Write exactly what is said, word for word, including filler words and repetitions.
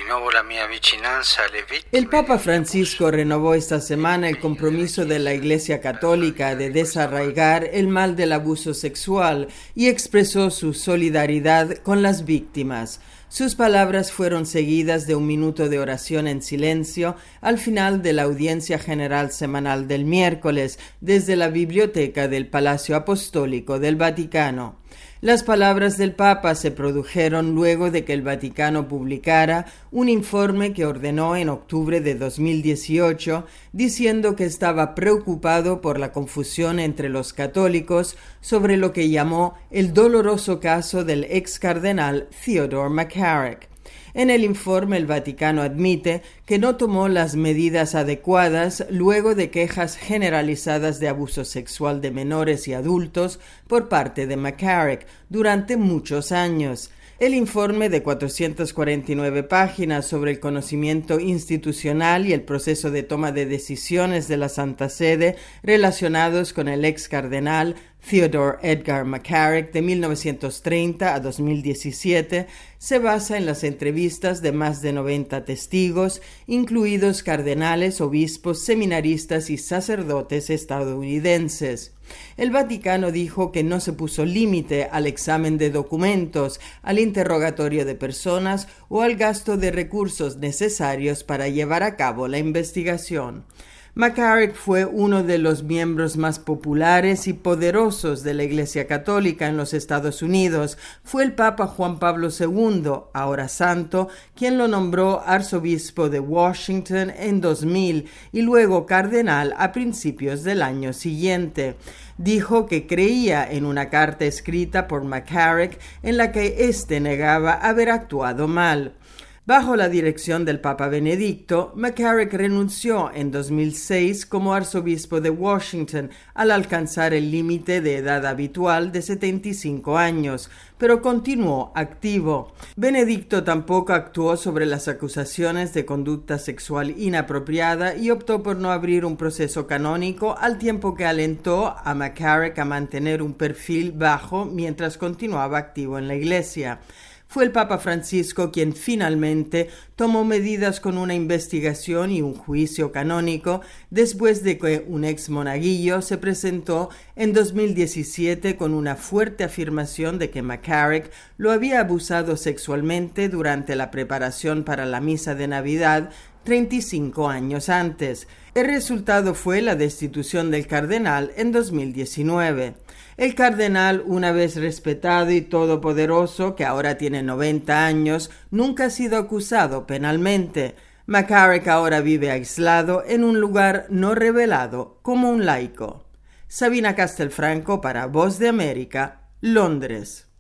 rinnovo la mia vicinanza alle vittime. El Papa Francisco renovó esta semana el compromiso de la Iglesia Católica de desarraigar el mal del abuso sexual y expresó su solidaridad con las víctimas. Sus palabras fueron seguidas de un minuto de oración en silencio al final de la audiencia general semanal del miércoles desde la biblioteca del Palacio Apostólico del Vaticano. Las palabras del Papa se produjeron luego de que el Vaticano publicara un informe que ordenó en octubre de dos mil dieciocho, diciendo que estaba preocupado por la confusión entre los católicos sobre lo que llamó el doloroso caso del ex cardenal Theodore McCarrick. En el informe, el Vaticano admite que no tomó las medidas adecuadas luego de quejas generalizadas de abuso sexual de menores y adultos por parte de McCarrick durante muchos años. El informe de cuatrocientas cuarenta y nueve páginas sobre el conocimiento institucional y el proceso de toma de decisiones de la Santa Sede relacionados con el ex cardenal Theodore Edgar McCarrick de mil novecientos treinta a dos mil diecisiete se basa en las entrevistas de más de noventa testigos, incluidos cardenales, obispos, seminaristas y sacerdotes estadounidenses. El Vaticano dijo que no se puso límite al examen de documentos, al interrogatorio de personas o al gasto de recursos necesarios para llevar a cabo la investigación. McCarrick fue uno de los miembros más populares y poderosos de la Iglesia Católica en los Estados Unidos. Fue el Papa Juan Pablo segundo, ahora santo, quien lo nombró arzobispo de Washington en dos mil y luego cardenal a principios del año siguiente. Dijo que creía en una carta escrita por McCarrick en la que éste negaba haber actuado mal. Bajo la dirección del Papa Benedicto, McCarrick renunció en dos mil seis como arzobispo de Washington al alcanzar el límite de edad habitual de setenta y cinco años, pero continuó activo. Benedicto tampoco actuó sobre las acusaciones de conducta sexual inapropiada y optó por no abrir un proceso canónico, al tiempo que alentó a McCarrick a mantener un perfil bajo mientras continuaba activo en la Iglesia. Fue el Papa Francisco quien finalmente tomó medidas con una investigación y un juicio canónico después de que un ex monaguillo se presentó en dos mil diecisiete con una fuerte afirmación de que McCarrick lo había abusado sexualmente durante la preparación para la misa de Navidad treinta y cinco años antes. El resultado fue la destitución del cardenal en dos mil diecinueve. El cardenal, una vez respetado y todopoderoso, que ahora tiene noventa años, nunca ha sido acusado penalmente. McCarrick ahora vive aislado en un lugar no revelado, como un laico. Sabina Castelfranco para Voz de América, Londres.